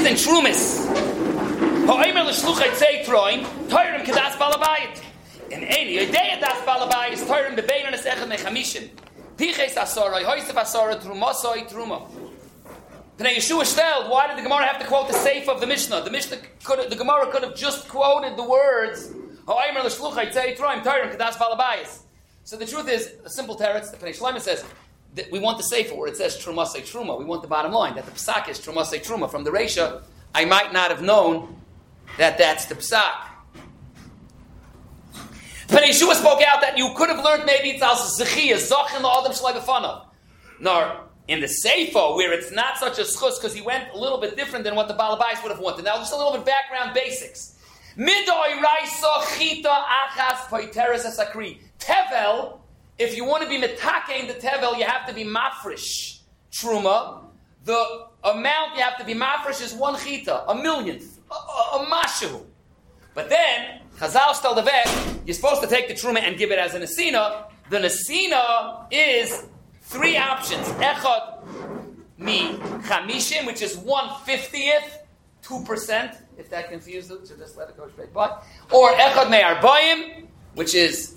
than Trumis. Ha'omer l'shluchai tzei troim, toirim kedas balabayit. In any idea das balabayit, toirim bebein es echad mechamishin. Tiches asoroi, hoisef asoroi, trumosoi, truma. Pnei Yeshua stelled, why did the Gemara have to quote the Seif of the Mishnah? The Gemara could have just quoted the words, Ha'omer l'shluchai tzei troim, toirim kedas balabayit. So the truth is, a simple teretz, the Pnei Shlomo says, that we want the Sefer where it says Trumasei Truma. We want the bottom line, that the Psak is Trumasei Truma. From the Reisha, I might not have known that that's the Psak. But Yeshua spoke out that you could have learned maybe it's al Zechiyah, Zachin la'adam shlai b'fanav. Nor, in the Sefer, where it's not such a schus, because he went a little bit different than what the Balabais would have wanted. Now, just a little bit background basics. Midoi raisa chita achas poiteres asakri. Tevel, if you want to be metake in the tevel, you have to be mafresh truma. The amount you have to be mafresh is 1 chita, a millionth, a mashu. But then, Chazal tell the vet, you're supposed to take the truma and give it as a nesina. The nesina is 3 options. Echad mi chamishim, which is 1/50th, 2%. If that confused you, so just let it go straight by. Or echad me arbayim, which is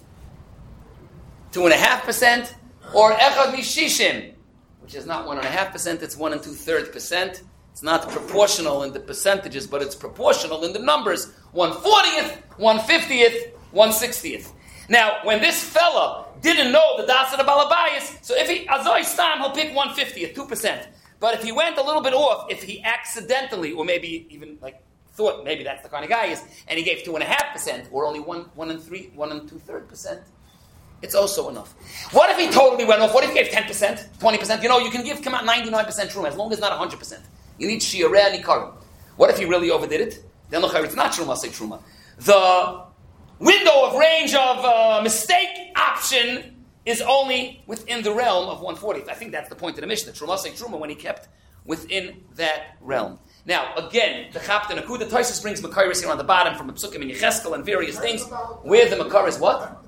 2.5%, or echad mishishim, which is not 1.5%, it's 1 2/3%. It's not proportional in the percentages, but it's proportional in the numbers. 1/40th, 1/50th, 1/60th. Now, when this fella didn't know the das of the balabayas, so if he azoi stam, he'll pick 1/50th, 2%. But if he went a little bit off, if he accidentally, or maybe even thought maybe that's the kind of guy he is, and he gave 2.5%, or only 1 2/3%. It's also enough. What if he totally went off? What if he gave 10%, 20%? You can give, 99% truma, as long as not 100%. You need shiurei and ikarim. What if he really overdid it? Then it's not truma, say truma. The window of range of mistake option is only within the realm of 1/40th. I think that's the point of the Mishnah. Truma, say truma, when he kept within that realm. Now, again, the Chapta Nakuda, Tosfos brings Makairis here on the bottom from the Psukim and Yecheskel and various things. Where the Makairis, what?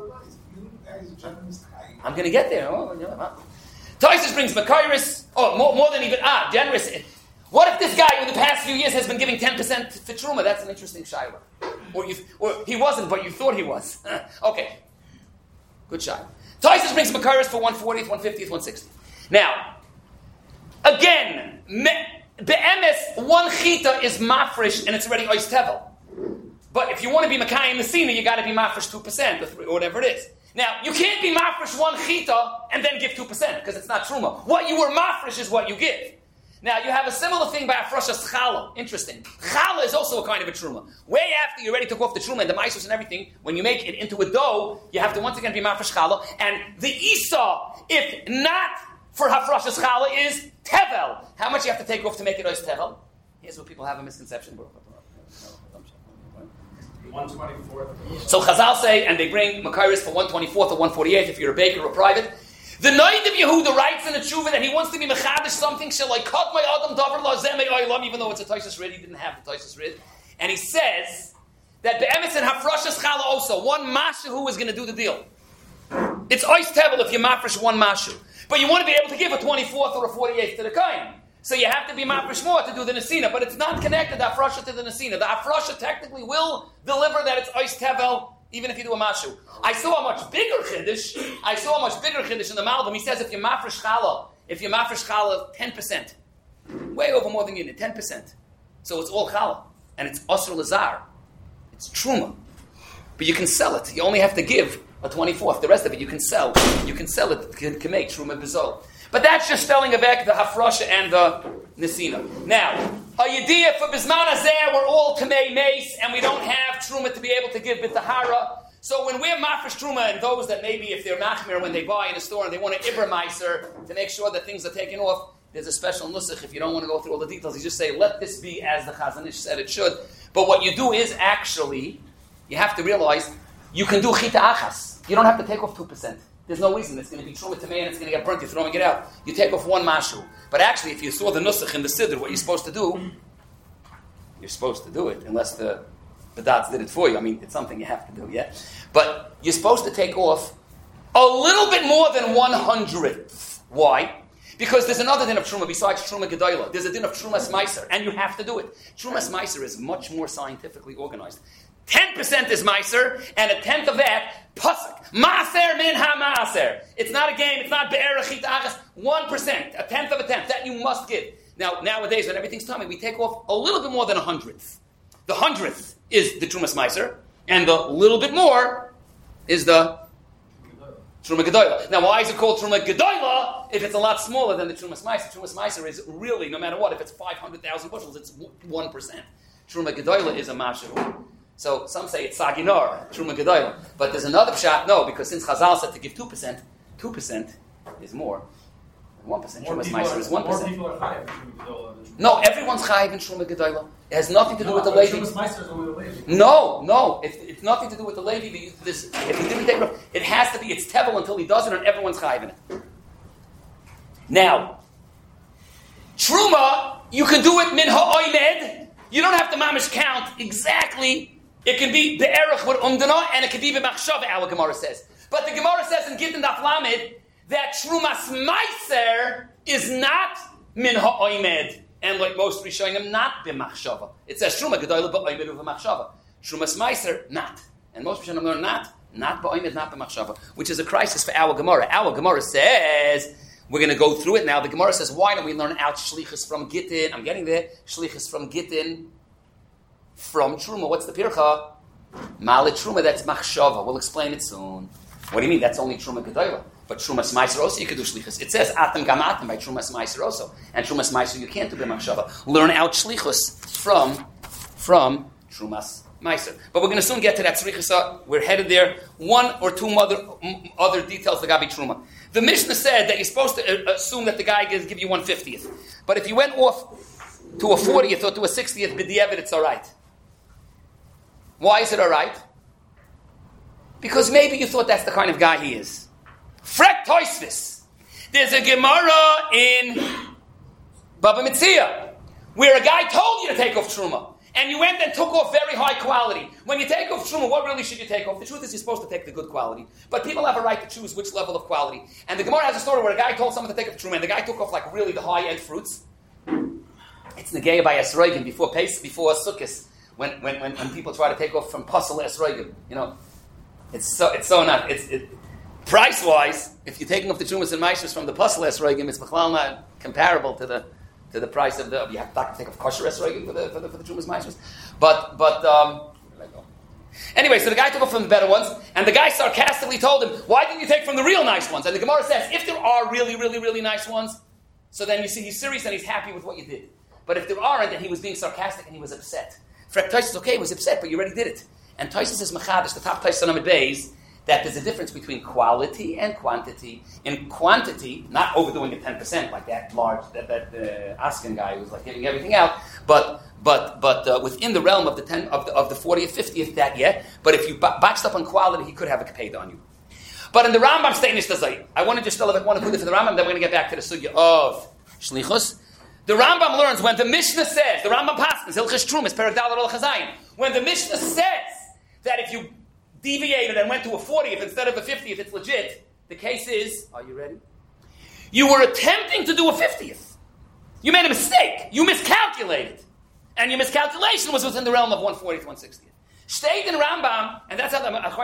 I'm going to get there. Tosfos brings Makairis, more than even, generous. What if this guy, in the past few years, has been giving 10% for Truma? That's an interesting shayla. Or he wasn't, but you thought he was. Okay. Good shayla. Tosfos brings Makairis for 1/40th, 1/50th, 1/60th. Now, again, be'emes, 1 chita is mafresh, and it's already ois tevel. But if you want to be Makai in the Sina, you got to be mafresh 2%, or whatever it is. Now, you can't be mafresh 1 chita and then give 2%, because it's not truma. What you were mafresh is what you give. Now, you have a similar thing by Afroshas Chala. Interesting. Chala is also a kind of a truma. Way after you already took off the truma and the maisus and everything, when you make it into a dough, you have to once again be mafresh Chala. And the Isa, if not for Afroshas Chala, is tevel. How much you have to take off to make it ois tevel? Here's what people have a misconception. 1/24th. So Chazal say, and they bring Makairis for 1/24th or 1/48th if you're a baker or private. The Noid of Yehuda writes in the Tshuva that he wants to be mechadish something, shall I cut my Adam Davar Lazemei Oilam, even though it's a Tosfos Rid, he didn't have the Tosfos Rid. And he says that Be'emetz and Hafrashas Chala also, 1 mashu is going to do the deal. It's ois tevel if you mafresh 1 mashu. But you want to be able to give a 24th or a 48th to the Kain. So you have to be mafresh more to do the Nesina, but it's not connected, the Afrasha to the Nesina. The Afrasha technically will deliver that it's ois tevel, even if you do a mashu. I saw a much bigger chiddush in the Malbim. He says if you mafresh challah 10%, way over more than you need, 10%. So it's all challah, and it's osr lazar. It's truma. But you can sell it. You only have to give a 24th. The rest of it you can sell. You can sell it, can make truma bezol. But that's just spelling back the hafrasha and the nesina. Now, a yediyah for Bisman Azeh, we're all Tamei Mace, and we don't have Truma to be able to give B'tahara. So when we're Mafresh Truma, and those that maybe if they're Machmir when they buy in a store and they want an Ibra Meiser to make sure that things are taken off, there's a special nusach. If you don't want to go through all the details, you just say, let this be as the Chazon Ish said it should. But what you do is actually, you have to realize, you can do Chita Achas. You don't have to take off 2%. There's no reason. It's going to be Truma Tamei and it's going to get burnt. You're throwing it out. You take off 1 mashu. But actually, if you saw the nusach in the Siddur, what you're supposed to do, you're supposed to do it, unless the Badatz did it for you. I mean, it's something you have to do, yeah? But you're supposed to take off a little bit more than 100th. Why? Because there's another din of Truma besides Truma Gedola. There's a din of Trumas Meiser, and you have to do it. Trumas Meiser is much more scientifically organized. 10% is Meiser, and a tenth of that, Pasuk. Maaser min ha-maaser. It's not a game, it's not be'erachit achas. 1%, a tenth of a tenth, that you must give. Now, nowadays, when everything's tummy, we take off a little bit more than 100th. The 100th is the Trumas Meiser, and the little bit more is the Truma Gedola. Now, why is it called Truma Gedola if it's a lot smaller than the Trumas Meiser? Trumas Meiser is really, no matter what, if it's 500,000 bushels, it's 1%. Truma Gedola is a mashu. So some say it's Saginar, Truma Gedola. But there's another pshat, no, because since Chazal said to give 2%, 2% is more than 1%. Trumas Meiser is 1%. More people are chayiv in Truma Gedola. No, everyone's chayiv in Truma Gedola. It has nothing to do with the Levi. Trumas Meiser is only the Levi. No. It's nothing to do with the Levi. If he didn't take it, it has to be, it's tevel until he does it, and everyone's chayiv in it. Now, Truma, you can do it min ha'oimed. You don't have to mamish count exactly. It can be be'erach with umdana, and it can be b'machshava, our Gemara says. But the Gemara says in Gittin Daf Lamed that Trumas Meiser is not min ha'oimed. And like most Rishonim, not b'machshava. It says Truma Gedola b'oimed u'v'machshava. Trumas Meiser, not. And most Rishonim learn not b'oimed, not b'machshava, which is a crisis for our Gemara. Our Gemara says, we're going to go through it now. The Gemara says, why don't we learn out Shlichus from Gittin? I'm getting there. Shlichus from Gittin from Truma. What's the pircha? Malit Truma, that's machshava. We'll explain it soon. What do you mean? That's only Truma Gedola. But Trumas Meiser also you could do Shlichus. It says Atam Gam Atam by Trumas Meiser also. And Trumas Meiser you can't do b'machshava. Learn out Shlichus from Trumas Meiser. But we're going to soon get to that Tzrichasa. We're headed there. One or two other details that Gabi Truma. The Mishnah said that you're supposed to assume that the guy gives give you 1/50th. But if you went off to a 40th or to a 60th, b'di'evet, it's all right. Why is it all right? Because maybe you thought that's the kind of guy he is. Frek Toisvis. There's a Gemara in Baba Metzia where a guy told you to take off Truma. And you went and took off very high quality. When you take off Truma, what really should you take off? The truth is you're supposed to take the good quality. But people have a right to choose which level of quality. And the Gemara has a story where a guy told someone to take off Truma, and the guy took off like really the high-end fruits. It's Negei by Esroigim before Sukkot, when people try to take off from Pasal Esroigim. You know, it's so not. Price-wise, if you're taking off the Trumas and Maishas from the Pasal Esroigim, it's not comparable to the price of you have to take off kosher esrogim for the Trumas Maishas. But anyway, so the guy took off from the better ones, and the guy sarcastically told him, why didn't you take from the real nice ones? And the Gemara says, if there are really, really, really nice ones, so then you see he's serious and he's happy with what you did. But if there aren't, then he was being sarcastic and he was upset. Frek Tosis says, okay, he was upset, but you already did it. And Tosis says, Machadish, the top Tosis on Amid Beis, that there's a difference between quality and quantity. In quantity, not overdoing it 10% like that large, that Askin guy who was like giving everything out, but within the realm of the 10 of the 40th, 50th that yet. But if you botched up on quality, he could have a kapeda on you. But in the Rambam statement, I want to just still want to put it for the Rambam. Then we're going to get back to the sugya of shlichus. The Rambam learns when the Mishnah says, the Rambam passes Hilchos Trumas Perek Daled Al Chazayin. When the Mishnah says that if you deviated and went to a 40th instead of a 50th, it's legit. The case is, are you ready? You were attempting to do a 50th. You made a mistake. You miscalculated. And your miscalculation was within the realm of 140th, 160th. Stayed in Rambam, and that's how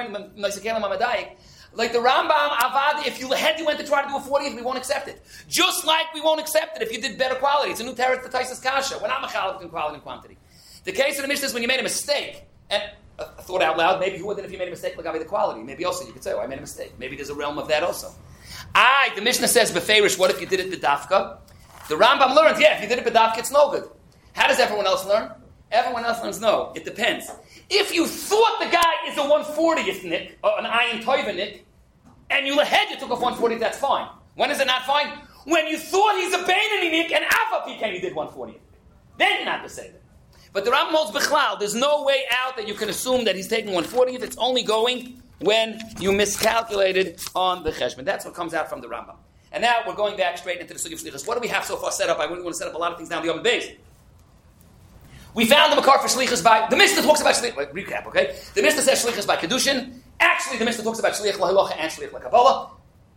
like the Rambam Avad, if you went to try to do a 40th, we won't accept it. Just like we won't accept it if you did better quality. It's a new territory to Taisus Kasha. We're not mechalek in quality and quantity. The case of the Mishnah is when you made a mistake, and I thought out loud, maybe you wouldn't if you made a mistake like the quality. Maybe also you could say, I made a mistake. Maybe there's a realm of that also. The Mishnah says, Beferish, what if you did it b'dafka? The Rambam learns, if you did it b'dafka, it's no good. How does everyone else learn? Everyone else learns no. It depends. If you thought the guy is a 140th nick, or an ayin toiva nick, and you took off 140th, that's fine. When is it not fine? When you thought he's a Beinoni nick, and Ava PK he did 140th. Then you're not the same. But the Rambam holds Bechlal, there's no way out that you can assume that he's taking 140th. It's only going when you miscalculated on the cheshbon. That's what comes out from the Rambam. And now we're going back straight into the Sugi of Shlichus. What do we have so far set up? I really want to set up a lot of things down the Yom Beis. We found the Makar for Shlichus by... The Mishnah talks about Shlichus... Recap, okay? The Mishnah says Shlichus by Kedushin. Actually, the Mishnah talks about Shliach LaHalacha and Shliach LaKabbalah.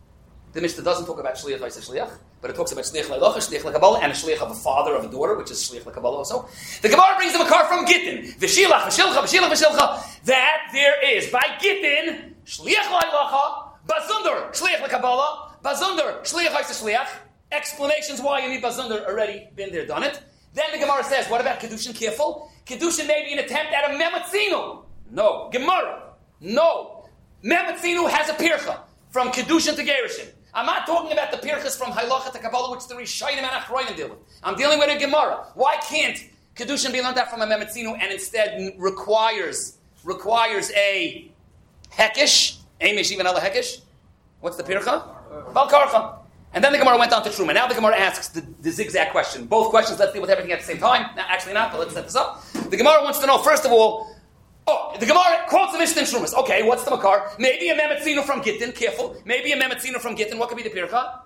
The Mishnah doesn't talk about shliach v'isa shliach, but it talks about shliach l'halacha, shliach l'kabbalah, and a shliach of a father of a daughter, which is shliach l'kabbalah also. The Gemara brings them a car from Gittin, v'shilach, v'shilcha, v'shilach, v'shilcha, that there is by Gittin shliach l'halacha, bazunder shliach l'kabbalah, bazunder shliach v'isa shliach. Explanations why you need bazunder already been there, done it. Then the Gemara says, what about kedushin? Careful, kedushin may be an attempt at a mematzinu. No, Gemara, no. Mematzinu has a pircha from kedushin to gerushin. I'm not talking about the pirchas from halacha to kabbalah, which the Rishonim and Achronim deal with. I'm dealing with a Gemara. Why can't kedushin be learned out from a mematzinu and instead requires a hekesh? Amish even ala hekesh? What's the pircha? Balkarcha. And then the Gemara went on to Truma. Now the Gemara asks the zigzag question. Both questions, let's deal with everything at the same time. No, actually not, but let's set this up. The Gemara wants to know, first of all, the Gemara quotes the Mishnah in Trumas. Okay, what's the makar? Maybe a mematzinu from Gittin, careful. Maybe a mematzinu from Gittin. What could be the pircha?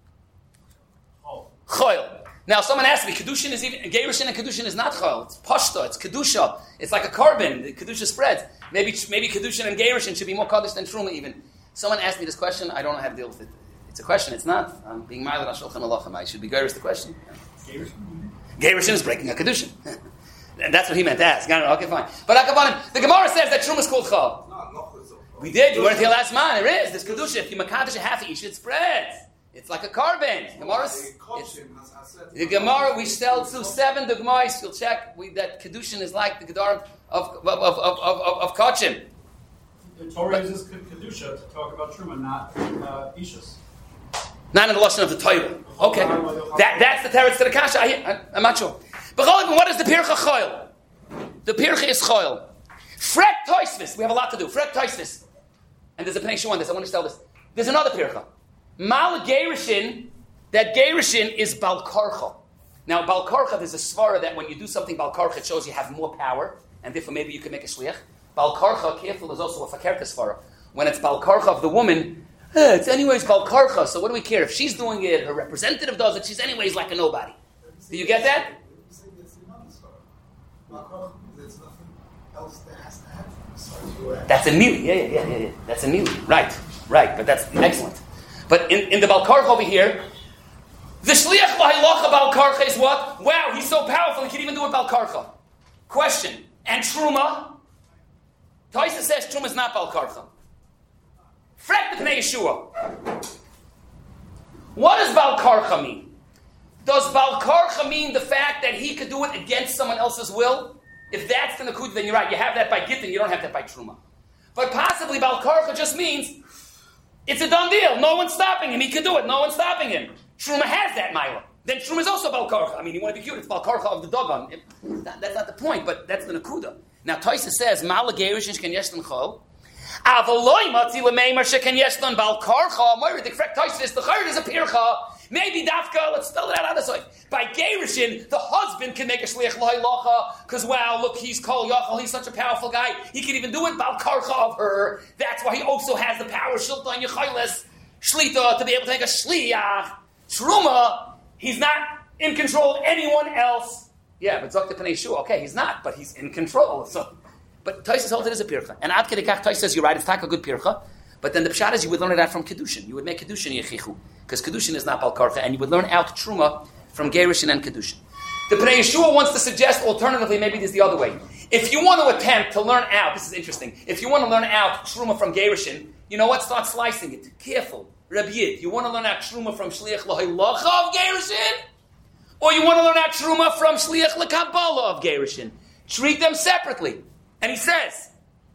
Choil. Now someone asked me, Kedushin is even, Gerushin and Kedushin is not Choil. It's Pashta, it's Kedusha. It's like a carbon. The Kedusha spreads. Maybe Kedushin and Gerushin should be more Kaddish than Truma even. Someone asked me this question, I don't know how to deal with it. It's a question, it's not. I'm being ma'iled on Shulchan Alachim. I should be Gerus the question. Gerushin is breaking a Kedushin. And that's what he meant to ask. I don't know, okay, fine. But the Gemara says that Truma is called Chal. We did, you weren't here last month. There is, there's Kedusha. If you Makadish a half each, it spreads. It's like a carbon. The Gemara, we sell to 7 Dugmais. You'll check that Kedushin is like the Gedar of Kachim. The Torah uses Kedusha to talk about Truma, not Ishus. Not in the lashon of the Torah. Okay. That's the teretz to the kasha. I'm not sure. But what is the pircha choil? The pircha is choil. Frek toisvis. We have a lot to do. Frek toisvis. And there's a penation on this. I want to tell this. There's another pircha. Mal gerishin. That gerishin is balkarcha. Now balkarcha, there's a svara that when you do something balkarcha, it shows you have more power, and therefore maybe you can make a shliach. Balkarcha, careful, is also a fakerta svara. When it's balkarcha of the woman, it's anyways balkarcha, so what do we care? If she's doing it, her representative does it, she's anyways like a nobody. Do you get that? That's a mili. Yeah. That's a mili. Right. But that's excellent. But in the balkarcha over here, the shliach l'halacha balkarcha is what? Wow, he's so powerful, he can even do it balkarcha. Question. And truma? Taisa says truma is not balkarcha. Frek the Pnei Yeshua. What does balkarcha mean? Does balkarcha mean the fact that he could do it against someone else's will? If that's the nakud, then you're right. You have that by gittin, you don't have that by truma. But possibly balkarcha just means it's a done deal. No one's stopping him. He can do it. No one's stopping him. Truma has that mila. Then truma is also balkarcha. I mean, you want to be cute. It's balkarcha of the dogon. That's not the point, but that's the nakuda. Now Taisa says mala gerishin shken yeshlan chol. Avaloi matzi lemeimer sheken yeshlan balkarcha. Moira the correct Taisa is the chayr is a pircha. Maybe dafka. Let's spell it out on the side. By gerishin, the husband can make a shliach lohilacha because wow, look, he's kol yachal. He's such a powerful guy. He can even do it balkarcha of her. That's why he also has the power shilta and yechayles shlita to be able to make a shliach. Truma, he's not in control of anyone else. Yeah, but Zok the Pnei Yeshua, okay, he's not, but he's in control. So, but Taisa holds it as a pircha. And Ad Kedekach Taisa says, you're right, it's not a good pircha. But then the pshat is you would learn it out from Kedushin. You would make Kedushin Yechichu. Because Kedushin is not Balkarcha. And you would learn out Truma from Gerushin and Kedushin. The Pnei Yeshua wants to suggest, alternatively, maybe this is the other way. If you want to attempt to learn out, this is interesting, if you want to learn out Truma from Gerushin, you know what? Start slicing it. Careful. Rabbi Yid, you want to learn out Truma from Shliach L'Halacha of Gerushin? Or you want to learn out Truma from Shliach L'Kabbalah of Gerushin? Treat them separately. And he says,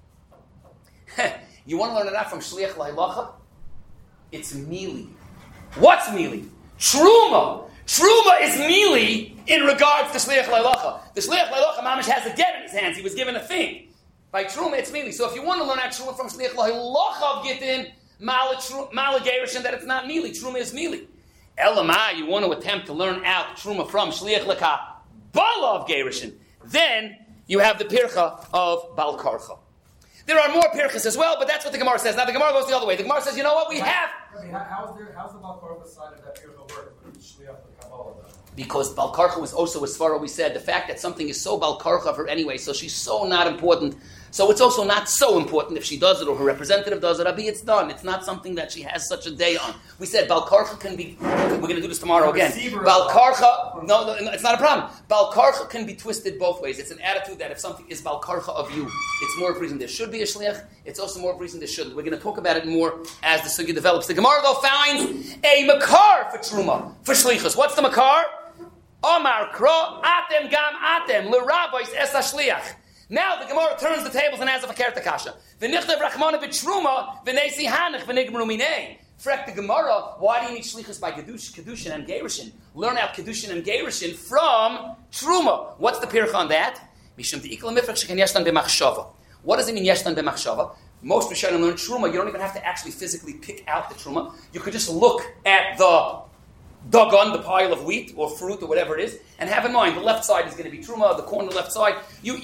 you want to learn it out from Shliach L'Halacha? It's Mili. What's Mili? Truma. Truma is Mili in regards to Shliach L'Halacha. The Shliach L'Halacha Mamish has a get in his hands. He was given a thing. By Truma, it's Mili. So if you want to learn out Truma from Shliach L'Halacha of Gittin, Mala Gerushin, that it's not Mili. Truma is Mili. Elamai, you want to attempt to learn out Truma from Shliach L'Kabbalah of Gerushin. Then you have the pircha of Balkarcha. There are more pirchas as well, but that's what the Gemara says. Now the Gemara goes the other way. The Gemara says, you know what, we have... How's the Balkarcha side of that pircha work with Shliach L'Kabbalah? Because Balkarcha was also a svara, we said, the fact that something is so Balkarcha for anyway, so she's so not important, So it's also not so important if she does it or her representative does it. It's done. It's not something that she has such a day on. We said Bal Karcha can be, we're going to do this tomorrow again. Bal Karcha, no, it's not a problem. Bal Karcha can be twisted both ways. It's an attitude that if something is Bal Karcha of you, it's more of a reason there should be a shliach. It's also more of a reason there shouldn't. We're going to talk about it more as the sugya develops. The Gemara though finds a makar for truma, for shlichus. What's the makar? Omar kro atem gam atem l'rabbis es hashliach. Now the Gemara turns the tables and asks a kerta kasha. V'nichtav rachmana b'truma v'nesi hanich v'nigmru minei. Frek the Gemara, why do you need shlichus by kedushin and gerushin? Learn out kedushin and gerushin from truma. What's the pircha on that? Mishum de'ikla mifrach sheken yeshtan b'machshava. What does it mean yeshtan b'machshava? Most Rishonim learn truma. You don't even have to actually physically pick out the truma. You could just look at the dagon, the pile of wheat or fruit or whatever it is, and have in mind the left side is going to be truma, the corner left side. You're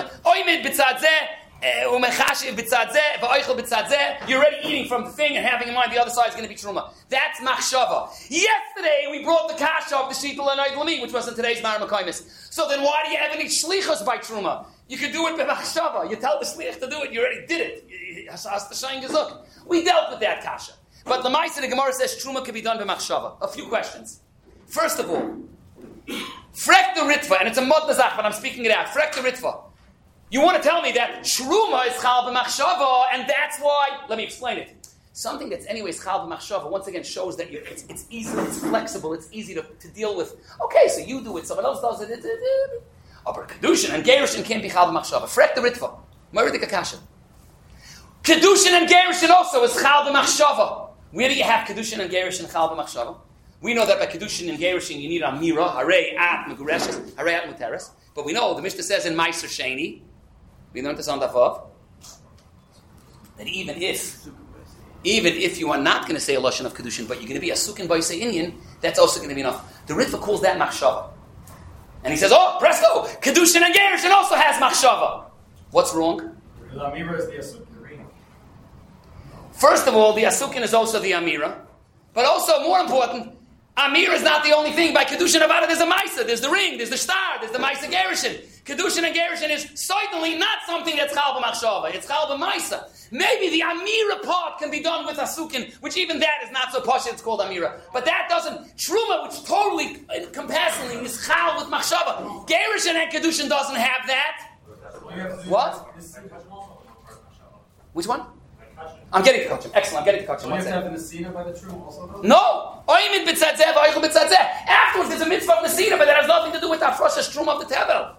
already eating from the thing and having in mind the other side is going to be truma. That's machshava. Yesterday we brought the kasha of the sheetal and idlami, which was in today's Mar Makaimis. So then why do you ever need shlichus by truma? You can do it by machshava. You tell the shlich to do it. You already did it. We dealt with that kasha. But Lamaisa, the Gemara says truma can be done by machshava. A few questions. First of all, frek the ritva, and it's a modnazach, but I'm speaking it out. Frek the ritva. You want to tell me that truma is chal b'machshava, and that's why? Let me explain it. Something that's anyways chal b'machshava once again shows that it's easy, it's flexible, it's easy to deal with. Okay, so you do it, someone else does it. But kedushin and gerushin can't be chal b'machshava. Frek the ritva. Meridik akasha. Kedushin and gerushin also is chal b'machshava. Where do you have Kedushin and Gerushin Chal b'machshava? We know that by Kedushin and Gerushin you need Amira, Harei at Megureshes, Harei at Muteres. But we know, the Mishnah says in Meiser Sheni, we learned this on Davav, that even if you are not going to say a Lashon of Kedushin, but you're going to be a Sukin Baisei Inyan, that's also going to be enough. The Ritva calls that Machshava. And he says, oh, presto, Kedushin and Gerushin also has Machshava. What's wrong? The Amira is the Asukin. First of all, the Asukin is also the Amira. But also, more important, Amira is not the only thing. By Kedushin Avada, there's a Maisa, there's the ring, there's the star, there's the Maisa Gerushin. Kedushin and Gerushin is certainly not something that's Chal b'machshava. It's Chal b'maisa. Maybe the Amira part can be done with Asukin, which even that is not so posh, it's called Amira. But that doesn't, Truma, which totally encompassingly is Chal with Machshava. Gerushin and Kedushin doesn't have that. What? Which one? I'm getting to Kachim. Excellent, I'm getting to Kachim. Do you have to have the Nesina by the Truma also? No! Oimid b'tzatzeh v'oichel b'tzatzeh. Afterwards, there's a mitzvah of Nesina, but that has nothing to do with the Afrosha's Truma of the Tevel.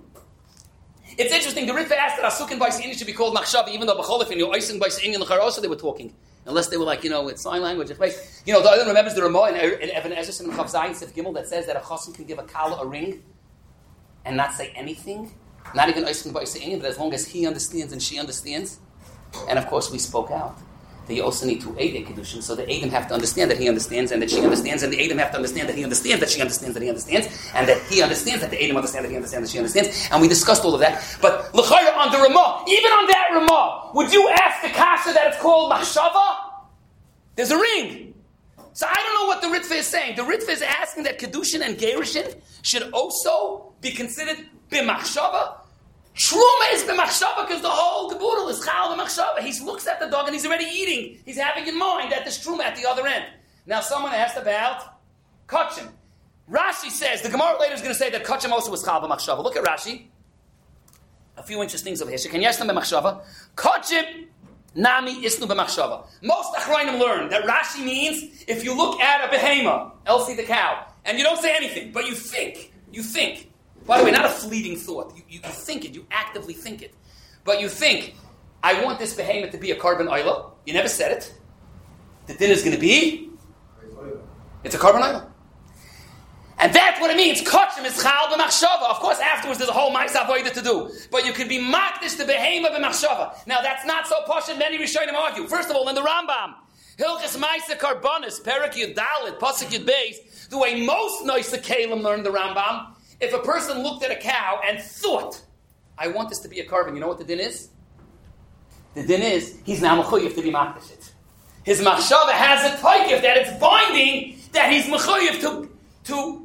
It's interesting, the Ritva asked that Asukin by Seini should be called Machshava, even though B'cholifin, you're Oising by Seini and the Charosa, they were talking. Unless they were like, it's sign language. The other remembers the Ramah in Evan Ezra and Chav Zayin Sif Gimel that says that a Chosin can give a Kala a ring and not say anything. Not even Oising by Seini, but as long as he understands and she understands. And of course, we spoke out that you also need to aid a Kedushin, so the Eidim have to understand that he understands and that she understands, and the Eidim have to understand that he understands that she understands that he understands, and that he understands that the Eidim understand that he understands that she understands, and we discussed all of that. But L'chayra on the Ramah, even on that Ramah, would you ask the Kasha that it's called Machshava? There's a ring. So I don't know what the Ritva is saying. The Ritva is asking that Kedushin and Gerushin should also be considered B'machshava. Truma is b'machshava because the whole geburah is chal b'machshava. He looks at the dog and he's already eating. He's having in mind that there's truma at the other end. Now someone asked about kachim. Rashi says, the Gemara later is going to say that kachim also was chal b'machshava. Look at Rashi. A few interesting things over here. Shekan yeshtam b'machshava. Kachim nami isnu b'machshava. Most achrayim learn that Rashi means if you look at a behema, Elsie the cow, and you don't say anything, but you think. By the way, not a fleeting thought. You think it. You actively think it. But you think, I want this behemoth to be a carbon oila. You never said it. The din is going to be? It's a carbon oila. And that's what it means. Kachim is chal b'machshava. Of course, afterwards there's a whole ma'is avodah to do. But you can be makdish the behemoth b'machshava. Now that's not so posh, and many Rishonim argue. First of all, in the Rambam, Hilchas Ma'isa Karbonis, Perak Yud Dalet, Pasuk Yud Beis, the way most Noisa Kalim learned the Rambam, if a person looked at a cow and thought, I want this to be a carbon, you know what the din is? The din is, he's now mechuyev to be makdish it. His machshava has a taikif that it's binding, that he's mechuyev to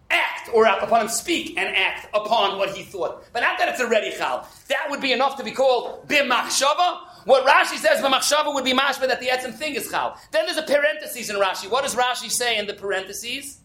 act, or upon him speak and act upon what he thought. But not that it's already chal. That would be enough to be called b'machshava. What Rashi says b'machshava would be mashma that the etzem thing is chal. Then there's a parenthesis in Rashi. What does Rashi say in the parentheses?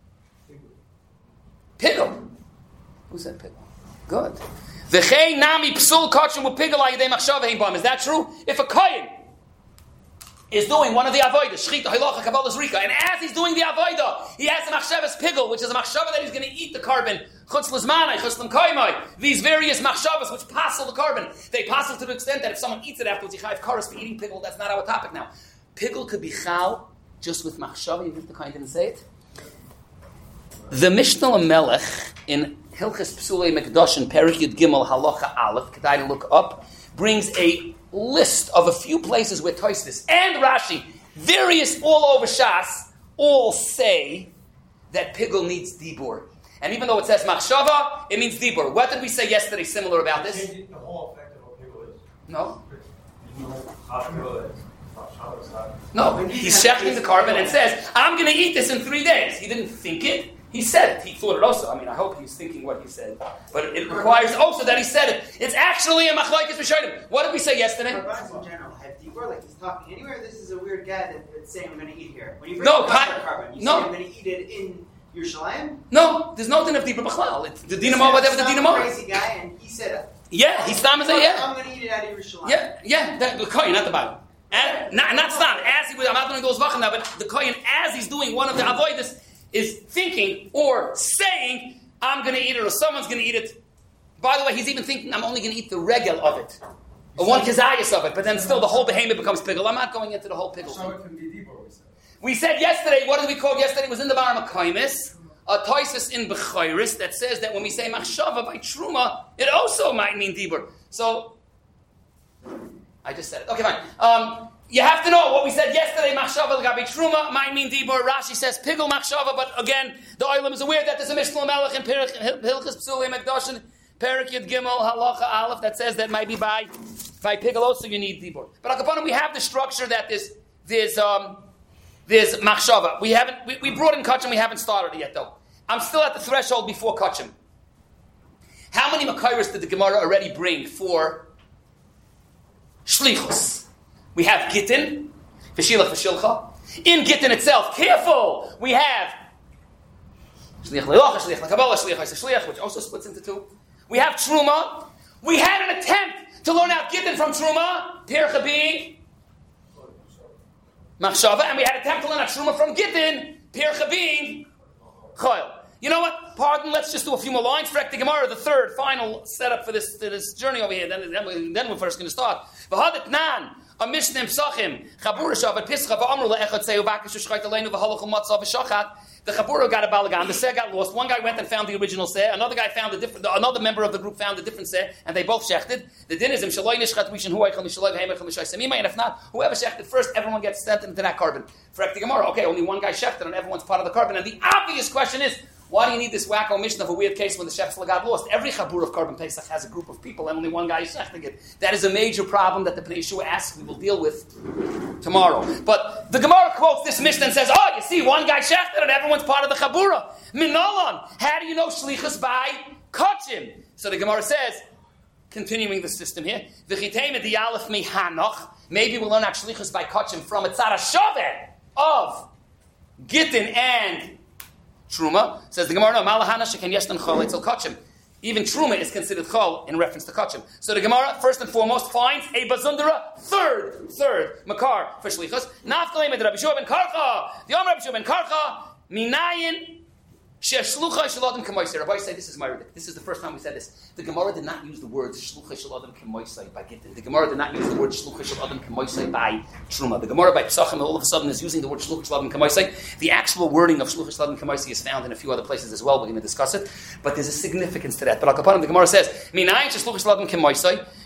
Pigel. Who said pigel? Good. V'chei nami psul kachim u'pigel ayidei machshava hein bam. Is that true? If a kohen is doing one of the avodah, shchita, hilacha, kabbalah, zrika, and as he's doing the avodah, he has a machshavas pigel, which is a machshava that he's going to eat the carbon, chutz l'zmanai, chutz l'mkaimai, these various machshavas which passel the carbon. They passel to the extent that if someone eats it afterwards, you chayiv karas for eating pigel. That's not our topic now. Pigel could be chal just with machshava. You think the kohen didn't say it? The Mishnah Melech in Hilchas Psulei Mekdoshin Perik Yud Gimel Halacha Aleph, Kedai to look up, brings a list of a few places where Tosfos and Rashi, various all over Shas, all say that pigel needs dibur. And even though it says machshava, it means dibur. What did we say yesterday similar about this? The whole effect of what pigel is. No. No, he's shechting the carbon and says, I'm going to eat this in 3 days. He didn't think it. He said it. He thought it also. I mean, I hope he's thinking what he said. But it requires also that he said it. It's actually a machlokes b'shaytim. What did we say yesterday? Rabbis in general have dibur, like he's talking anywhere. This is a weird guy that's saying I'm going to eat here. When you bring carbon, you say I'm going to eat it in Yerushalayim? No, there's no din of dibur b'chlal. It's the dinamo, whatever the dinamo. Crazy guy, and he said, yeah, he's stam and say, yeah. I'm going to eat it out of Yerushalayim. Yeah, the kohen, not the Bible. And not stam. As he was, I'm not doing those vachim now, but the kohen, as he's doing one of the avodas, is thinking or saying, I'm going to eat it, or someone's going to eat it. By the way, he's even thinking, I'm only going to eat the regel of it. Or one kezayis of it, but then still the whole behemoth becomes pigel. I'm not going into the whole pigel thing. So it can be dibur, we said. We said yesterday, what did we call yesterday? It was in the Bar Makaimis, a Tosfos in Bechayris that says that when we say machshava by truma, it also might mean dibur. So, I just said it. Okay, fine. You have to know what we said yesterday. Machshava l'gabi truma might mean dibur. Rashi says pigel machshava, but again, the Olam is aware that there's a Mishnah Melech in Hilchas Psulei Mekdoshin, Perik Yud Gimel Halacha Aleph that says that might be by pigel also you need dibur. But Akapanim, we have the structure that there's machshava. We brought in kachim. We haven't started it yet though. I'm still at the threshold before kachim. How many makayros did the Gemara already bring for shlichus? We have Gittin, V'shilach V'shilcha. In Gittin itself, careful, we have Shliach Le'locha, Shliach L'Kabbalah, Shliach Shliach, which also splits into two. We have Truma. We had an attempt to learn out Gittin from Truma, Pircha being Machshava, and we had an attempt to learn out Truma from Gittin, Pircha being Chayil. You know what? Pardon, let's just do a few more lines. Frek the Gemara, the third, final setup for this journey over here. Then we're first going to start. V'hadet nan. A Mishnah Psachim, Chabura Shavat Pischa, V'amru Le'echad Seyu Vakish Shchait Aleinu V'halachum Matzav V'shachat. The Chabura got a balagan. The Seh got lost. One guy went and found the original Seh. Another guy found another member of the group found a different Seh, and they both shechted. The din is Shaloi Nishchat Vishin Huay Chal Mishaloi V'Heimer Chal Mishai Samima. And if not, whoever shechted first, everyone gets sent into that carbon. For the Gemara, okay, only one guy shechted, and everyone's part of the carbon. And the obvious question is, why do you need this wacko Mishnah of a weird case when the Shechsel got lost? Every Chabur of Carbon Pesach has a group of people and only one guy is shechting it. That is a major problem that the Pnei Yeshua asks we will deal with tomorrow. But the Gemara quotes this Mishnah and says, oh, you see, one guy shechted and everyone's part of the Chabura. Minolan, how do you know Shlichus by Kachim? So the Gemara says, continuing the system here, V'chitei di Aleph mi Hanoch, maybe we'll learn out Shlichus by Kachim from a Tzara Shoveh of Gittin and Truma. Says the Gemara, no, Malahana sheken yeshtan chol etzel kachim. Even Truma is considered chol in reference to kachim. So the Gemara, first and foremost, finds a bazundera, third, makar for shlichus. Nafkalei med Rabbi Shua ben Karcha. The Rabbi Shua ben Karcha, minayin sheshlucha shaladim k'moisei. Rabbi say this is my ridik. This is the first time we said this. The Gemara did not use the word shlucha shaladim k'moisei by Gittin. The Gemara did not use the word shlucha shaladim k'moisei by Truma. The Gemara by Pesachim all of a sudden is using the word shlucha shaladim k'moisei. The actual wording of shlucha shaladim k'moisei is found in a few other places as well. We're going to discuss it, but there's a significance to that. But Al Kapanim, the Gemara says minayin sheshlucha shaladim k'moisei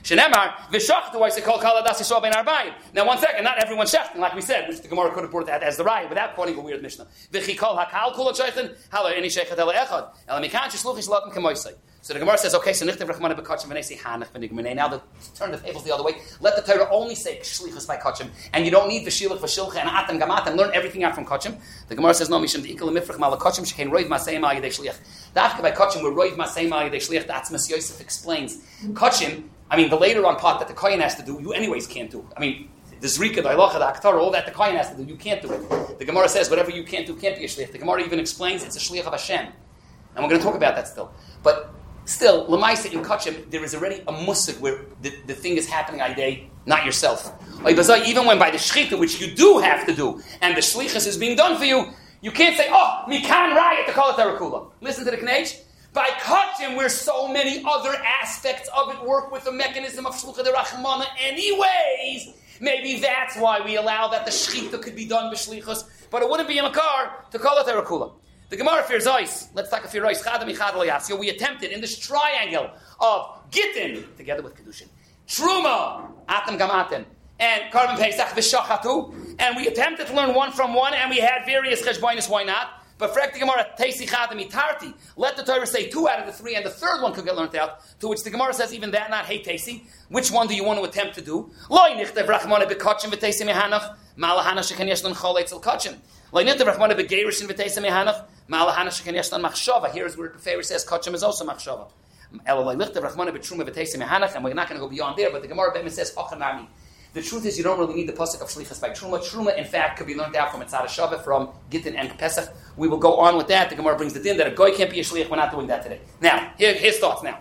Shenemar, v'shachtu, I say, kol kala das yisrael ben arbayim. Now, one second, not everyone's shachting, like we said, which the Gemara could have brought that as the raya, without quoting a weird Mishnah. V'chi kol hakal kula shaychin, halo any sheichet ele echad. Ela mikan shishluch yishlatim kemoisei. So the Gemara says, okay, so nichtav rachmana b'kachim v'nei say hanach v'nigmenei. Now, turn the tables the other way. Let the Torah only say shlichus by kachim, and you don't need v'shilach v'shilcha and atam gamatam. Learn everything out from kachim. The Gemara says, no, mishim de'ikal l'mifrach mal kachim shekein roiv masayim al yedei shliach. Dafka by kachim we're roiv masayim al yedei shliach. The Atzmas Yosef explains kachim. I mean, the later on part that the kohen has to do, you anyways can't do. I mean, the zrika, the halacha, the aktar, all that the kohen has to do, you can't do it. The Gemara says whatever you can't do can't be a shliach. The Gemara even explains it's a shliach of Hashem, and we're going to talk about that still. But still, l'maisa in kachim, there is already a musik where the thing is happening idei, not yourself. Even when by the shchita, which you do have to do, and the shlichus is being done for you, you can't say, oh, mikan rayat to call it terakula. Listen to the knage. By kachim, where so many other aspects of it work with the mechanism of shlucha de rachmana anyways, maybe that's why we allow that the shchita could be done b'shlichus, but it wouldn't be a makar to call it terakula. The Gemara fears ice. Let's talk a fear ice. We attempted in this triangle of Gittin, together with Kedushin, Truma, Atam Gamatim, and Karban Pesach v'Shachatu, and we attempted to learn one from one, and we had various cheshbonis. Why not? But for the Gemara, Teisi Chadami Tarti, let the Torah say 2 out of the 3, and the third one could get learned out. To which the Gemara says, even that not, hey Teisi, which one do you want to attempt to do? Loi nichtav rachmana b'kachim v'teisi mehanach, malahana shekan yeshlan chol etzel kachim. Loi nichtav rachmana b'gerishin v'teisi mehanach, malahana shekan yeshlan machshava. Here's where the Peferi says kachim is also machshava. Ela loi nichtav rachmana b'truma v'teisi mehanach, and we're not going to go beyond there, but the Gemara Be'emes says, ochanami. The truth is, you don't really need the pasuk of shlichus by truma. Truma, in fact, could be learned out from Etzad Shabbat, from Gittin and Pesach. We will go on with that. The Gemara brings the din that a goy can't be a shliach. We're not doing that today. Now, here's thoughts. Now,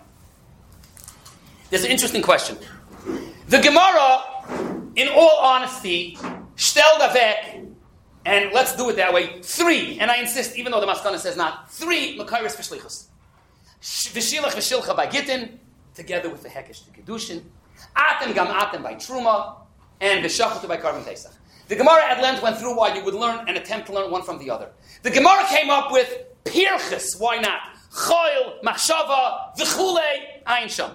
there's an interesting question. The Gemara, in all honesty, shtel davek, and let's do it that way. 3, and I insist, even though the Maskana says not 3 makayris for shlichus. V'shilach v'shilcha by Gittin, together with the hekesh to kedushin. Atem gam atem by truma, and v'shachatu by Karban Pesach. The Gemara at length went through why you would learn and attempt to learn one from the other. The Gemara came up with pirchus. Why not? Choil, machshava, v'chulei, ayin sham.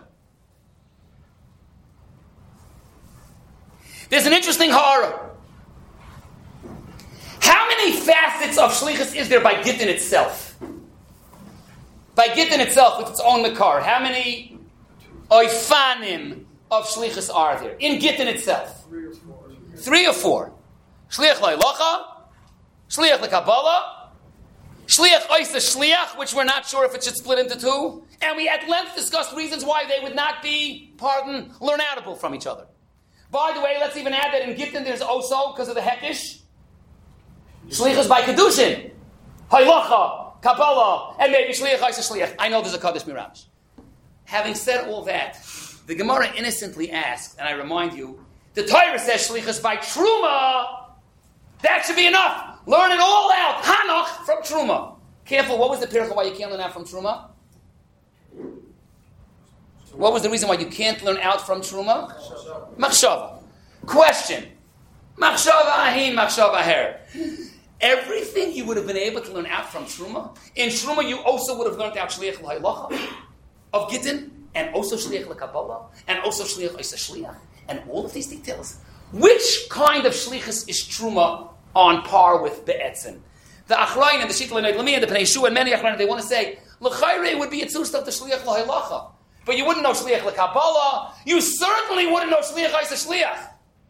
There's an interesting horror. How many facets of shlichus is there by Gittin itself? By Gittin itself, with its own makar, how many oifanim of shlichus are there in Gittin itself? 3 or 4. Shliach le'ilacha, shliach le'kabbalah, shliach oisa shliach, which we're not sure if it should split into 2, and we at length discussed reasons why they would not be, learn-outable from each other. By the way, let's even add that in Gittin there's also, because of the hekish, shlichus by kedushin, halacha, kabbalah, and maybe shliach oisa shliach. I know there's a kaddish mirash. Having said all that, the Gemara innocently asks, and I remind you, the Torah says shlichus by truma. That should be enough. Learn it all out. Hanach from truma. Careful. What was the pircha why you can't learn out from truma? What was the reason why you can't learn out from truma? Machshava. Question. Machshava ahin, machshava her. Everything you would have been able to learn out from truma. In truma, you also would have learned out shliach l'halacha of Gittin, and also shliach l'kabbalah, and also shliach oisa shliach, and all of these details. Which kind of shlichus is truma on par with be'etzin? The Achrayin and the Shitla and the Pnei Yeshua and many Achrayin, they want to say l'chayre would be a tzust of the shliach l'halacha, but you wouldn't know shliach l'kabbalah. You certainly wouldn't know shliach oisa shliach.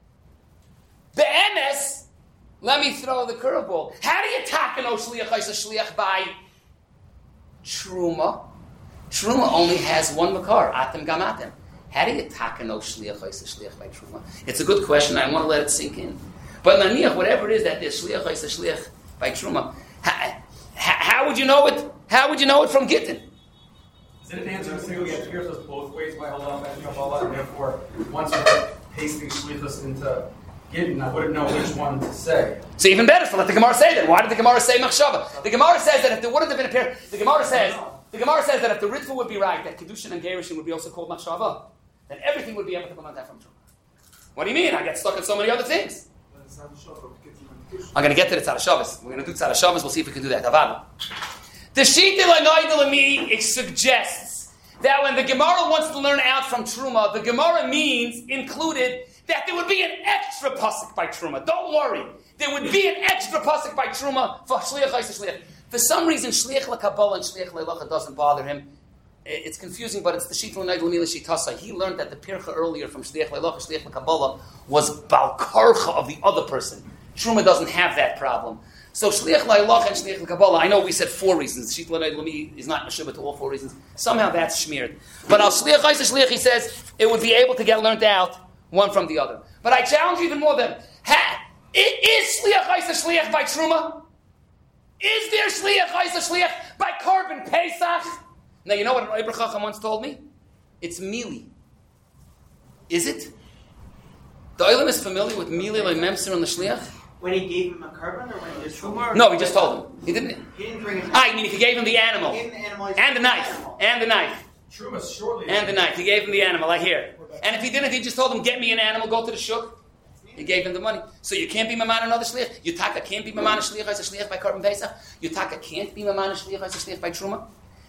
Be'emes, let me throw the curveball. How do you taka no shliach oisa shliach by truma? Truma only has one makar, atem gam atem. How do you taka no shliach oisa shliach by truma? It's a good question. I want to let it sink in. But naniach, whatever it is that there's shliach oisa shliach by truma, how would you know it? How would you know it from Gittin? Is it an answer to say we have to hear this both ways by halacha and kabbalah, and therefore once we're pasting shlichus into Gittin, I wouldn't know which one to say. So even better, so let the Gemara say that. Why did the Gemara say machshava? The Gemara says that if there wouldn't have been a pair, the Gemara says that if the Ritva would be right, that Kedushin and Gerushin would be also called machshava, then everything would be able to come out that from Truma. What do you mean? I get stuck in so many other things. I'm going to get to the Tzad HaShavas. We're going to do Tzad HaShavas. We'll see if we can do that. The Shita L'Noidel me, it suggests that when the Gemara wants to learn out from Truma, the Gemara means included that there would be an extra pasuk by Truma. Don't worry. There would be an extra pasuk by Truma for Shliach Chayis Shliach. For some reason, Shliach LeKabbalah and Shliach LeLacha doesn't bother him. It's confusing, but it's the Shitla Neid L'Mila Shitasa. He learned that the Pircha earlier from Shliach LeLacha, Shliach LeKabbalah was Bal Karcha of the other person. Truma doesn't have that problem. So Shliach LeLacha and Shliach LeKabbalah, I know we said 4 reasons. Shitla Neid L'Mila is not Meshubah to all 4 reasons. Somehow that's smeared. But Al Shliach Chayis Shliach, he says, it would be able to get learned out one from the other. But I challenge you even more than, is Shliach Chayis Shliach by Truma? Is there Shliach Chayis Shliach by Korban Pesach? Now, you know what Ibn Chacham once told me? It's Mili. Is it? The Olam is familiar with Mili like Memser and the Shliach? When he gave him a korban or when he just told him? No, he just told him. He didn't bring him. I mean, if he gave him the animal. He gave him the animal. And the knife. And the knife. Shortly. And the knife. He gave him the animal, I hear. And if he didn't, he just told him, get me an animal, go to the shuk. He gave him the money. So you can't be Maman another Shliach. Yutaka can't be Maman a Shliach as a Shliach by Korban Pesach. Yutaka can't be Maman a Shliach as a Shliach by Truma.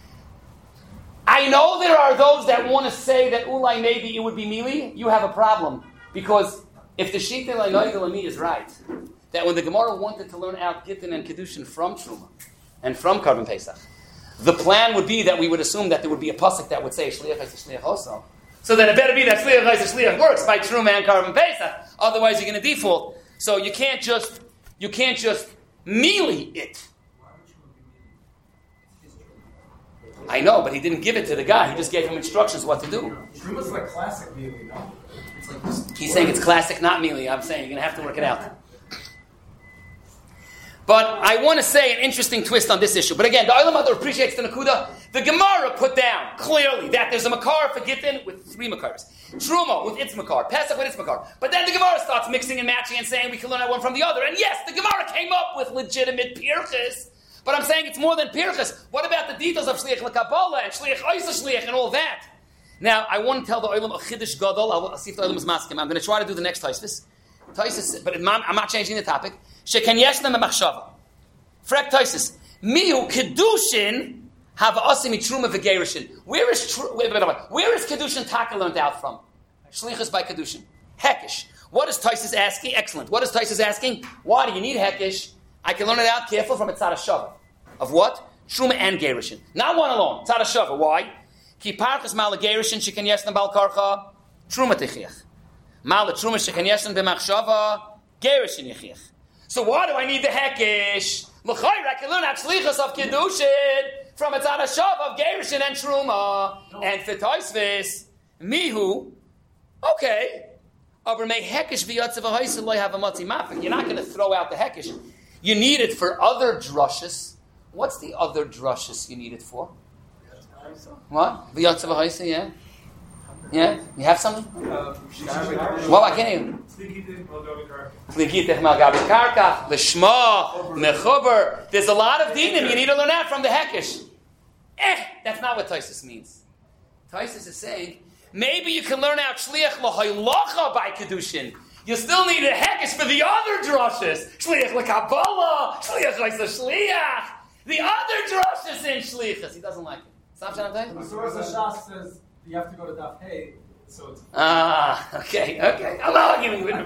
I know there are those that want to say that Ulai maybe it would be Mili. You have a problem. Because if the Shita L'Noidel is right, that when the Gemara wanted to learn out Gittin and Kedushin from Truma and from Korban Pesach, the plan would be that we would assume that there would be a pasuk that would say Shliach as a Shliach also. So then it better be that Shliach as a Shliach works by Truma and Korban Pesach. Otherwise you're going to default. So you can't just Mili it. I know, but he didn't give it to the guy. He just gave him instructions what to do. Truma's like classic Mili, no? It's like this. He's saying it's classic, not Mili. I'm saying you're going to have to work it out. But I want to say an interesting twist on this issue. But again, the Olam Hador appreciates the Nakuda. The Gemara put down clearly that there's a Makar for Gittin with 3 Makars. Truma with its Makar. Pesach with its Makar. But then the Gemara starts mixing and matching and saying we can learn out one from the other. And yes, the Gemara came up with legitimate Pirchas. But I'm saying it's more than Pirchas. What about the details of Shliach LeKabbalah and Shliach Chayis Shliach and all that? Now, I want to tell the Olam a Chiddush Gadol. I'll see if the Olam is masking. I'm going to try to do the next Tosfos. But I'm not changing the topic. Shekan yeshnem machshava. Frek Tosfos. Mihu kedushin have asim truma v'gerishin. Where is kedushin taka learned out from? Shlichus by kedushin. Hekesh. What is Tosfos asking? Excellent. What is Tosfos asking? Why do you need hekesh? I can learn it out careful from a tzad hashava. Of what? Truma and gerishin. Not one alone. Tzad hashava. Why? Ki parchas mal gerishin shekan yeshnem bal karcha truma techiach. Mal truma shekan yeshnem b'machshava gerishin yechiach. So why do I need the hekesh? L'chayr, I can learn out shlichus of kedushin from a tzad hashava of gerishin and truma. And for Tosfos, mihu, okay. Aber may hekesh v'yatzav ha'haisa loy have a matzi mafik. You're not going to throw out the hekesh. You need it for other drushes. What's the other drushes you need it for? What? V'yatzav ha'haisa, yeah? Yeah? You have something? Well, I can't even. L'gitech mal gabi karka, l'shma, mechuber. There's a lot of dinim you need to learn out from the hekesh. That's not what Tosfos means. Tosfos is saying, maybe you can learn out shliach l'haylacha by kedushin. You still need a hekesh for the other drushes. Shliach l'kabbalah, shliach l'shliach. The other drushes in shlichus. He doesn't like it. Stop trying to tell you. The source of Shas says you have to go to Daf Hey, so it's... Okay. I'm not arguing with him.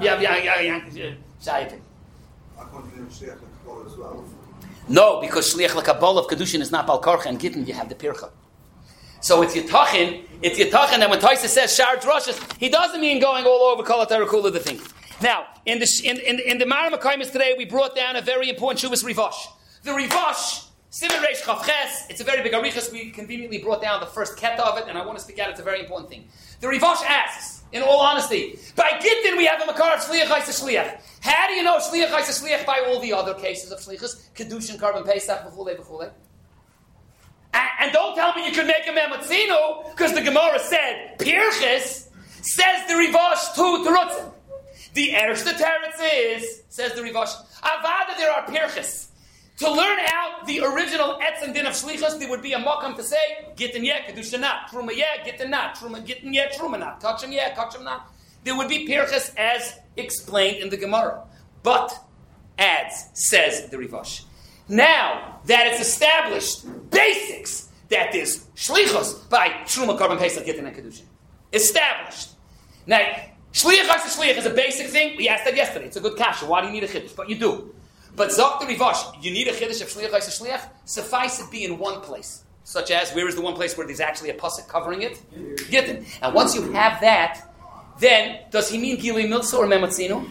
No, because shliach l'kabbalah of kedushin is not bal karcha and gittin. You have the pircha. So it's Yitachin that when Tosfos says Shar Drushes, he doesn't mean going all over Kol HaTarakula the thing. Now, in the Mara Makaimis today, we brought down a very important Shuvas Rivash. The Rivash, Siman Reish Chav Ches, it's a very big Arichas. We conveniently brought down the first keta of it, and I want to speak out. It's a very important thing. The Rivash asks, in all honesty, by Gittin we have a Makar of Shliach Chayis Shliach. How do you know Shliach Chayis Shliach by all the other cases of Shlichus? Kedushin, Korban Pesach, B'chulei. And don't tell me you could make a memotzino, because the Gemara said, Pirchis, says the Rivash to Terutzim. The Ershta Teretz is, says the Rivash, Avada there are Pirchis. To learn out the original Etz and Din of Shlichus, there would be a makam to say, Gittin yeh, Kedusha not, Truma yeh, Gittin not, Truma Gittin yeh, Truma not, Kachim yeh, Kachim not. There would be Pirchis as explained in the Gemara. But, adds, says the Rivash. Now that it's established basics, that is shlichus by Truma, Korban Pesach, Gittin, and Kedushin. Established. Now, shliach is a basic thing. We asked that yesterday. It's a good kasha. Why do you need a chiddush? But you do. But Zok the Rivash, you need a chiddush of shliach. Suffice it be in one place. Such as, where is the one place where there's actually a pasuk covering it? Gittin. And once you have that, then, does he mean Gilui Milsa or Mematzinu?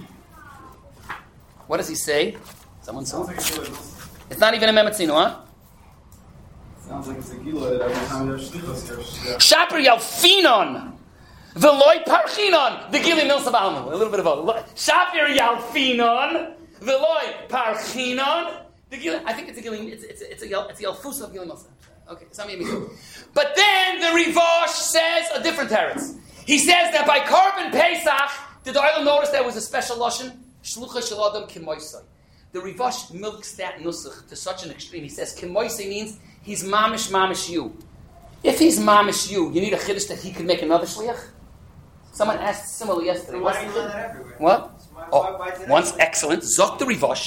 What does he say? Someone saw? It's not even a Mematzinu, huh? Sounds like it's a Gila that every time there's shlichus here. Shaper Yalfinon. Veloy Parchinon. The Gilui Milsa Ba'almu. A little bit of both. Shaper Yalfinon. Veloy Parchinon. The Gilui, I think it's a Gilui, it's a Yalfusa of Gilui Milsa. Okay, it's not me. But then the Rivash says a different teretz. He says that by Korban Pesach, did the Olam notice there was a special lashon? Shlucha shel adam kimoisai. The Rivash milks that nusach to such an extreme. He says kimoisai means he's mamish you. If he's mamish you need a chiddush that he could make another shliach? Someone asked similarly yesterday. So why do you learn that everywhere? What? Why is it Once everywhere? excellent. Zok the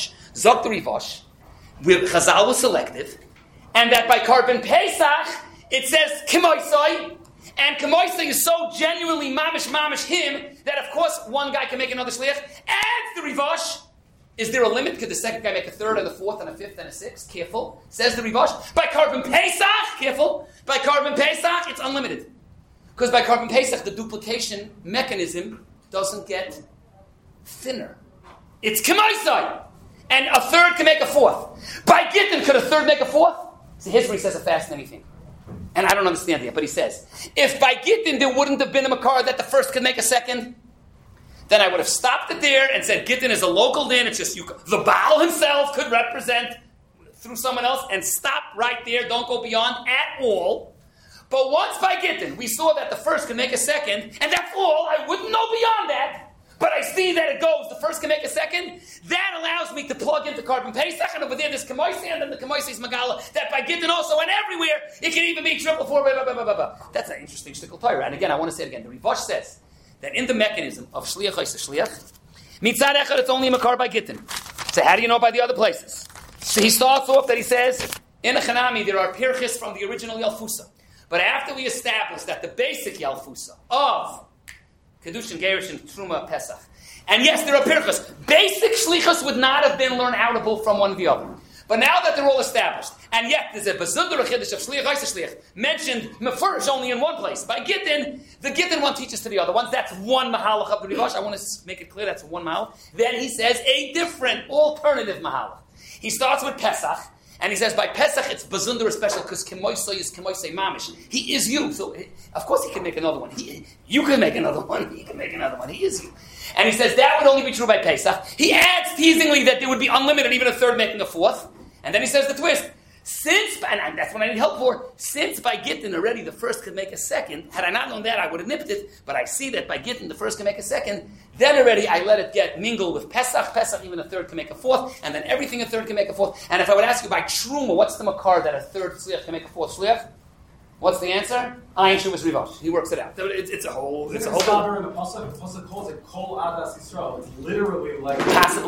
Rivash. Where Chazal was selective. And that by Korban Pesach, it says kimoisai. And Kamoisa is so genuinely mamish him that of course one guy can make another shliach. Adds the Rivash. Is there a limit? Could the second guy make a third and a fourth and a fifth and a sixth? Careful. Says the Rivash. By Korban Pesach, careful. By Korban Pesach, it's unlimited. Because by Korban Pesach, the duplication mechanism doesn't get thinner. It's Kamoisa. And a third can make a fourth. By Gittin, could a third make a fourth? See, history says a fascinating thing. And I don't understand it yet, but he says, if by Gittin there wouldn't have been a makar that the first could make a second, then I would have stopped it there and said Gittin is a local din. It's just the Baal himself could represent through someone else and stop right there. Don't go beyond at all. But once by Gittin we saw that the first could make a second, and that's all. I wouldn't know beyond that. But I see that it goes, the first can make a second. That allows me to plug into Korban Pesach, and over there there's Kamoisi, and then the Kamoisi is Magala, that by Gittin also, and everywhere, it can even be triple four, blah, blah, blah, blah, blah. That's an interesting shtickle Torah. And again, I want to say it again. The Rivash says that in the mechanism of Shliach Shliach, Mitzad Echad, it's only a Makar by Gittin. So how do you know by the other places? So he starts off that he says, in a Chanami, there are pirchis from the original Yalfusa. But after we establish that the basic Yalfusa of Kedushin, Gerushin, Truma, Pesach. And yes, there are pirchas. Basic shlichus would not have been learn outable from one or the other. But now that they're all established, and yet there's a bezunder chiddush of shliach shliach mentioned mefurish only in one place. By Gittin, the Gittin one teaches to the other ones. That's one mahalach of the Rivash. I want to make it clear that's one mahalach. Then he says a different alternative mahalach. He starts with Pesach. And he says, by Pesach, it's Bazundar special because Kemoisei is Kemoisei Mamish. He is you. So, of course, he can make another one. You can make another one. He can make another one. He is you. And he says, that would only be true by Pesach. He adds teasingly that there would be unlimited, even a third making a fourth. And then he says the twist. Since, and that's what I need help for, since by Gittin already the first could make a second, had I not known that, I would have nipped it, but I see that by Gittin the first can make a second, then already I let it get mingled with Pesach, even a third can make a fourth, and then everything a third can make a fourth. And if I would ask you by Truma, what's the makar that a third shliach can make a fourth shliach? What's the answer? Ayin Shuvas Rivash. He works it out. It's a whole. It's a whole. In the pasuk calls it Kol Adas Yisrael. It's literally like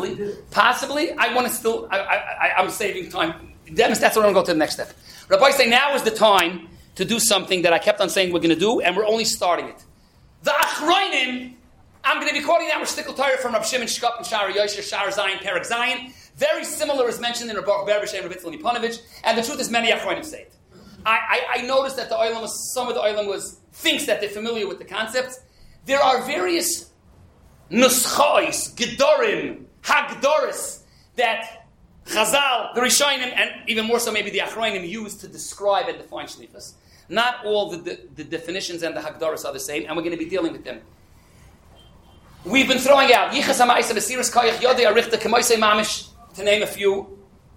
possibly. I want to still. I'm saving time. That's what I'm going to go to the next step. Rabbi say now is the time to do something that I kept on saying we're going to do, and we're only starting it. The Achroinim. I'm going to be quoting that with Shtickle Torah from Rav Shimon Shkop and Shara Yosher, Shara Zion, Perek Zion. Very similar is mentioned in Rabbi Berbish and Rav Itzlan Ipanovich, and the truth is many Achroinim say it. I noticed that some of the Olam thinks that they're familiar with the concepts. There are various nuschais, gedorim, hagdoris that Chazal, the Rishonim, and even more so maybe the Achroinim use to describe and define shlichus. Not all the definitions and the hagdoris are the same, and we're going to be dealing with them. We've been throwing out Yichas HaMa'isa, B'Siris Koyach, Yodei Arichta, Kemoisei Mamish, to name a few.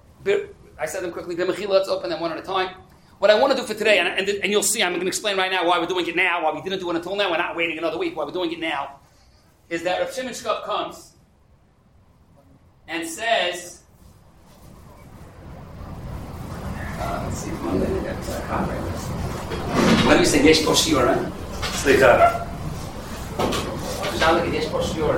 I said them quickly. B'Mechila, let's open them one at a time. What I want to do for today, and you'll see, I'm going to explain right now why we're doing it now, why we didn't do it until now, we're not waiting another week, why we're doing it now, is that Rav Shimon Shkop comes and says, let's see, let me say, Yesh Po Shiur, right? Slicha. Yesh Po Shiur.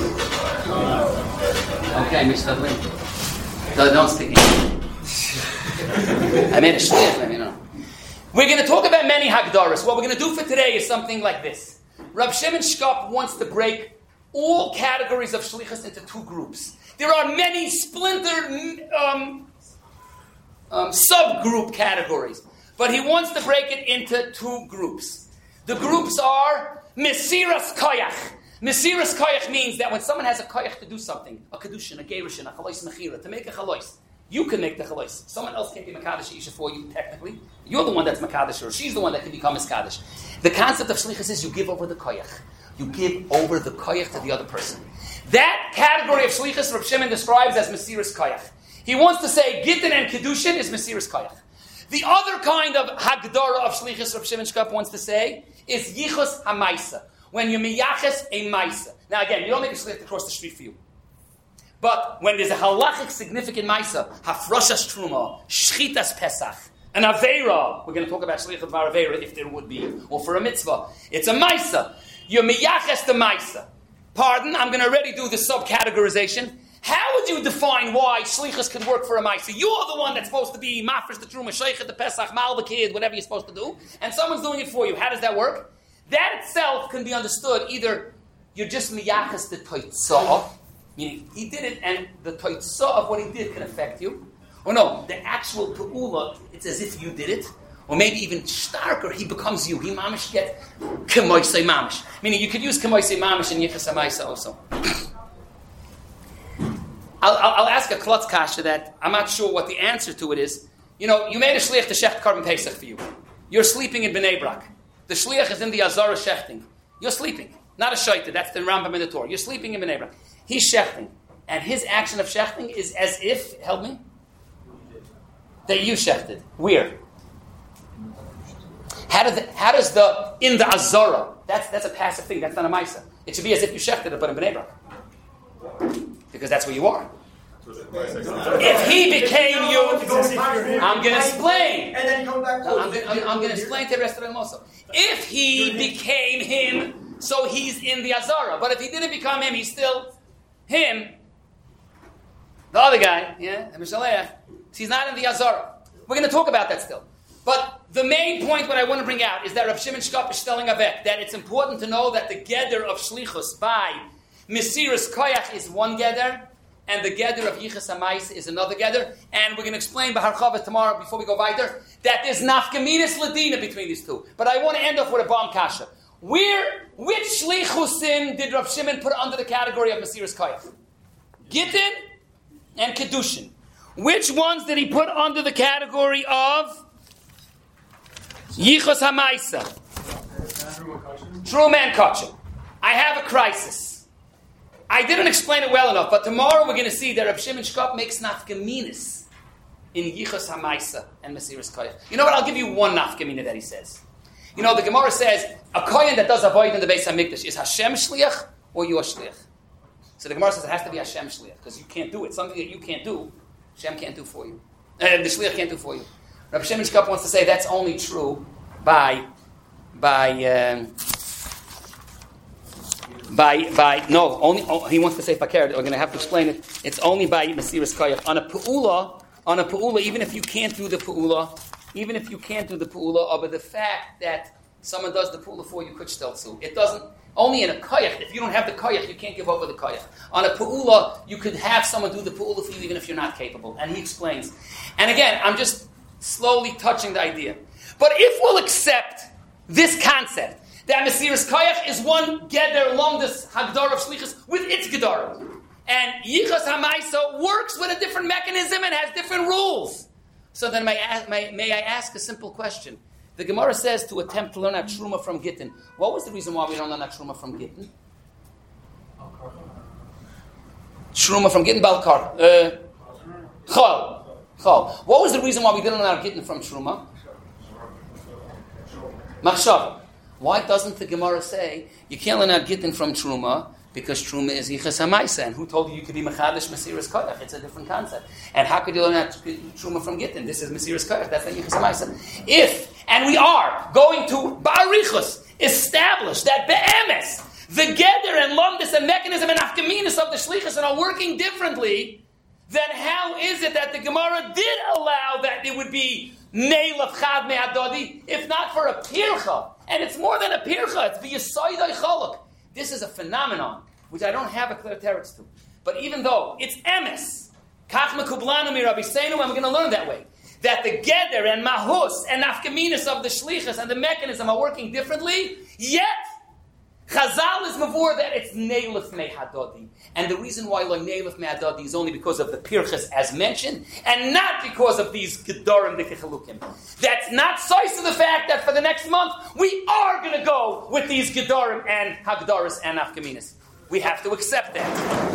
Okay, Mr. Lin. Don't stick in. I made a shliach. We're going to talk about many hagdaras. What we're going to do for today is something like this. Rav Shimon Shkop wants to break all categories of shlichus into two groups. There are many splintered subgroup categories, but he wants to break it into two groups. The groups are Mesiras Koyach. Mesiras Koyach means that when someone has a koyach to do something, a kedushin, a gerushin, a chalois mechira, to make a chalois, you can make the chalois. Someone else can't be Makadosh Isha for you, technically. You're the one that's Makadosh, or she's the one that can become Miskadosh. The concept of shlichus is you give over the koyach. You give over the koyach to the other person. That category of shlichus, Rav Shimon describes as Mesiras Koyach. He wants to say Gittin and Kedushin is Mesiras Koyach. The other kind of hagdara of shlichus, Rav Shimon Shkop wants to say, is Yichus HaMaisa. When you miyaches a Maisa. Now again, you don't make a shliach to cross the street for you. But when there's a halachic significant Maisa, Hafroshas Truma, Shchitas Pesach, an Aveira, we're going to talk about Shliach of Aveira if there would be, or for a mitzvah, it's a Maisa. You miyaches the Maisa. Pardon, I'm going to already do the subcategorization. How would you define why shlichus can work for a Maisa? You're the one that's supposed to be mafresh the Truma, Sheikhet the Pesach, Mal the kid, whatever you're supposed to do, and someone's doing it for you. How does that work? That itself can be understood either you're just miyachas the toitzah, meaning he did it and the toitzah of what he did can affect you, or no, the actual pe'ula, it's as if you did it, or maybe even starker, he becomes you. He mamish get kemoisei mamish, meaning you could use kemoisei mamish in yichas hamaisa also. I'll ask a klutz kasha that I'm not sure what the answer to it is. You know, you made a shliach to shecht Karban Pesach for you. You're sleeping in Bnei Brak. The shliach is in the Azara shechting. You're sleeping. Not a shaita. That's the Rambam in the Torah. You're sleeping in Bnei Brak. He's shechting. And his action of shechting is as if, help me, that you shechted. Where? How does the, in the Azara, that's a passive thing. That's not a Maisa. It should be as if you shechted it, but in Bnei Brak. Because that's where you are. If he became you, I'm going to explain. And then come back to I'm going to explain to the rest of them also. If he became him, so he's in the Azara. But if he didn't become him, he's still him. The other guy, the Mishalech, he's not in the Azara. We're going to talk about that still. But the main point what I want to bring out is that Rav Shimon Shkop is telling Avek that it's important to know that the Geder of Shlichus by Mesiras Koyach is one Geder, and the Geder of Yichas HaMais is another Geder. And we're going to explain B'harchava tomorrow, before we go weiter, that there's nafkaminas ladina between these two. But I want to end off with a bomb kasha. Which Shlichusin did Rav Shimon put under the category of Mesiras Koyach? Gittin and Kedushin. Which ones did he put under the category of Yichas HaMaisa? Truma and Kachim. I have a crisis. I didn't explain it well enough, but tomorrow we're going to see that Rav Shimon Shkop makes nafkaminas in Yichas HaMaisa and Mesiras Koyach. You know what? I'll give you one nafkamina that he says. You know, the Gemara says, a kohen that does avoid in the Beis HaMikdash, is Hashem shliach or you are shliach? So the Gemara says it has to be Hashem shliach, because you can't do it. Something that you can't do, Hashem can't do for you. The shliach can't do for you. Rav Shimon Shkop wants to say that's only true by he wants to say fakir. We're going to have to explain it. It's only by Mesiras Koyach. On a pu'ula, even if you can't do the pu'ula, but the fact that someone does the pu'ula for you could still sue. It doesn't, only in a koyach. If you don't have the koyach, you can't give over the koyach. On a pu'ula, you could have someone do the pu'ula for you even if you're not capable. And he explains. And again, I'm just slowly touching the idea. But if we'll accept this concept, that Mesiras Koyach is one Geder along this Hagdar of Shlichus with its Gedar. And Yichas HaMaisa works with a different mechanism and has different rules. So then may I ask a simple question? The Gemara says to attempt to learn out Truma from Gittin. What was the reason why we don't learn out Truma from Gittin? Truma from Gittin, Balkar. Chol. What was the reason why we didn't learn out Gittin from Truma? Machshav. Why doesn't the Gemara say you can't learn out Gittin from Truma because Truma is Yichas HaMaisa? And who told you could be Mechadish Mesiras Koyach? It's a different concept. And how could you learn out Truma from Gittin? This is Mesiras Koyach. That's not Yichas HaMaisa. If, and we are going to Ba'arichus establish that Be'emes, the Geder and Lumdis and mechanism and Afkaminas of the Shlichus are working differently, then how is it that the Gemara did allow that it would be Neil of Chad Me'adodi, if not for a Pircha? And it's more than a Pircha, it's V'Yisaydai Chalak. This is a phenomenon, which I don't have a clear teretz to. But even though it's emes, Kach Mekublanu Mi Rabbi Seinu, and we're going to learn that way, that the Geder and Mahus and Nafkaminas of the Shlichus and the mechanism are working differently, yet Chazal is mavur that it's Neilif Mehadodi. And the reason why Neilif Mehadodi is only because of the Pirchas as mentioned, and not because of these Gedorim the Kechalukim. That's not size to the fact that for the next month, we are going to go with these Gedorim and Hagdoris and Nafkaminas. We have to accept that.